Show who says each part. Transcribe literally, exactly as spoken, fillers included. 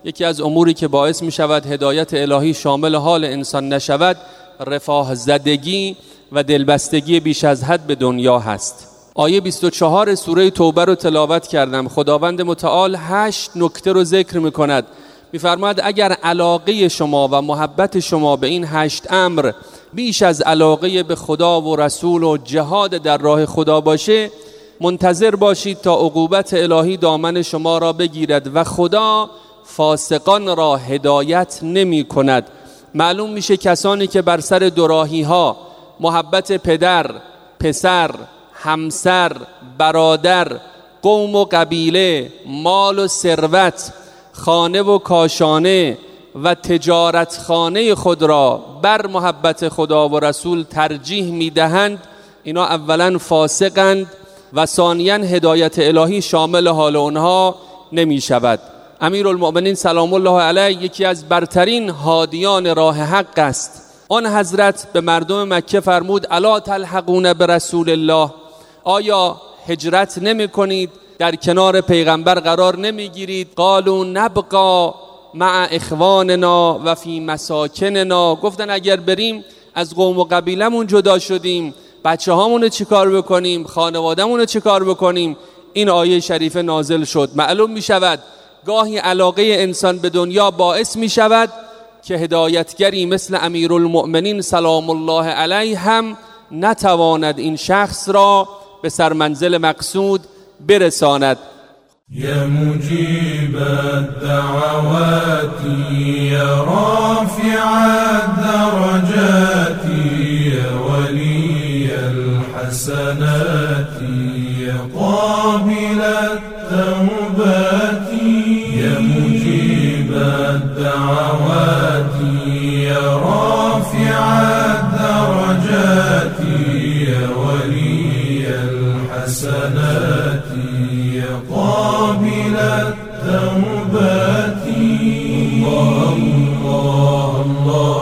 Speaker 1: یکی از اموری که باعث می شود هدایت الهی شامل حال انسان نشود رفاه زدگی و دلبستگی بیش از حد به دنیا هست. آیه بیست و چهار سوره توبه رو تلاوت کردم. خداوند متعال هشت نکته رو ذکر می کند. می فرماید اگر علاقه شما و محبت شما به این هشت امر بیش از علاقه به خدا و رسول و جهاد در راه خدا باشه، منتظر باشید تا عقوبت الهی دامن شما را بگیرد و خدا فاسقان را هدایت نمی کند. معلوم میشه کسانی که بر سر دوراهی ها محبت پدر، پسر، همسر، برادر، قوم و قبیله، مال و ثروت، خانه و کاشانه و تجارت خانه خود را بر محبت خدا و رسول ترجیح میدهند، اینا اولا فاسقند و ثانیاً هدایت الهی شامل حال اونها نمی شود. امیرالمؤمنین سلام الله علیه یکی از برترین هادیان راه حق است. آن حضرت به مردم مکه فرمود الا تلحقون برسول الله، آیا هجرت نمی کنید، در کنار پیغمبر قرار نمی گیرید؟ قالوا نبقى مع اخواننا و فی مساکننا، گفتن اگر بریم از قوم و قبیلمون جدا شدیم، بچه هامونو چی کار بکنیم، خانوادهمونو چی کار بکنیم؟ این آیه شریف نازل شد. معلوم می شود گاهی علاقه انسان به دنیا باعث می شود که هدایتگری مثل امیرالمؤمنین سلام الله علیه هم نتواند این شخص را به سرمنزل مقصود برساند.
Speaker 2: یا مجیب الدعوات یا رافع الدرجات یا ولی الحسنات یا قابل التوبات یا مجیب الدعوات یا رافع الدرجات یا ولی الحسنات قابل التوبات. الله الله الله